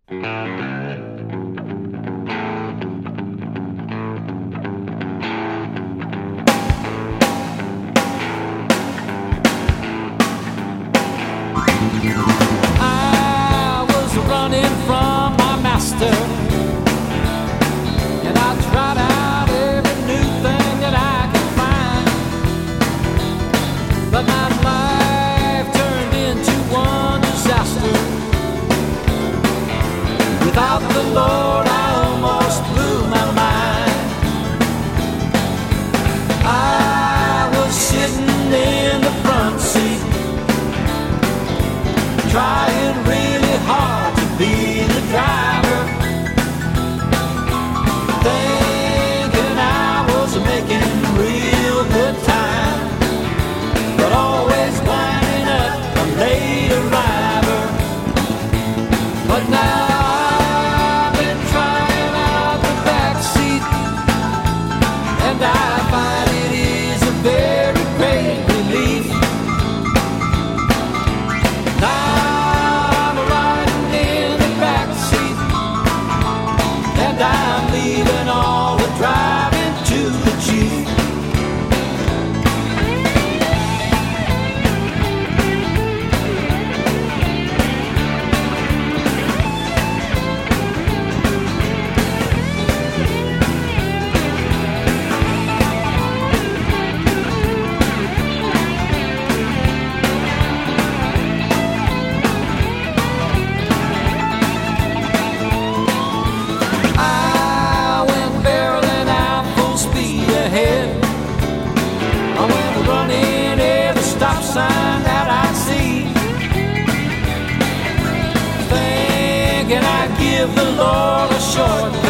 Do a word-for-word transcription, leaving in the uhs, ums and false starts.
I was running from my master, and I tried out every new thing that I could find, but my life turned into one disaster. Without the Lord, I almost blew my mind. I was sitting in the front seat, trying really hard to be the driver, thinking I was making real good time, but always winding up a late arriver. But now I've been trying out the back seat, and I find it is a very great relief. Now I'm leaving all the driving to the chief. Stop sign that I see, thinking I'd give the Lord a short